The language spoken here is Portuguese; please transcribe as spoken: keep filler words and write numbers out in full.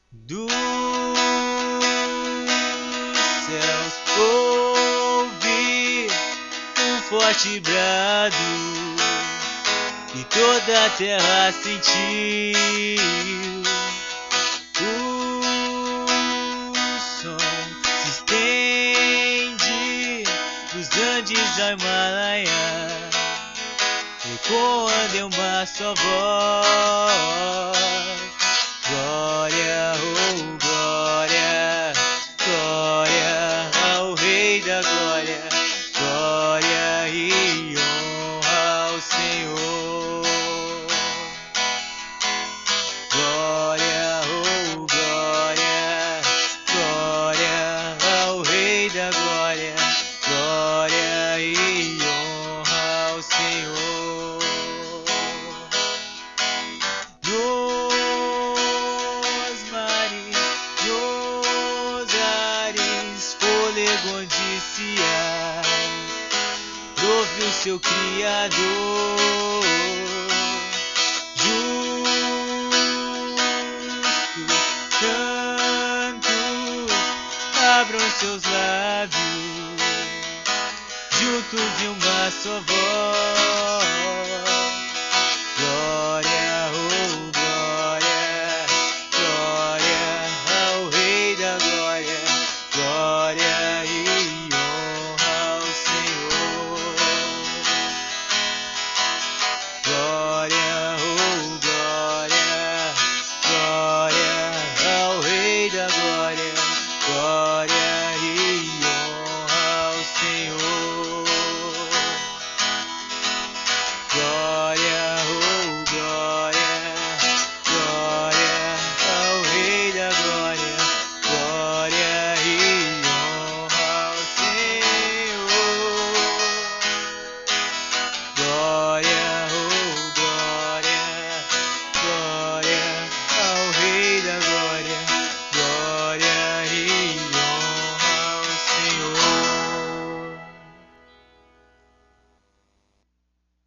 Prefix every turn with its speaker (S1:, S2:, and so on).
S1: Dos céus ouvi um forte brado e toda a terra sentiu o som se estende dos Andes ao Himalaia, ecoando em uma só voz. Glória, oh glória, glória ao Rei da Glória, glória e honra ao Senhor. Glória, oh glória, glória ao Rei da Glória, glória e honra ao Senhor. Nos mares, nos ares, fôlego onde se há, ouve o seu Criador. Justos cantos abram seus lábios, juntos em uma só voz.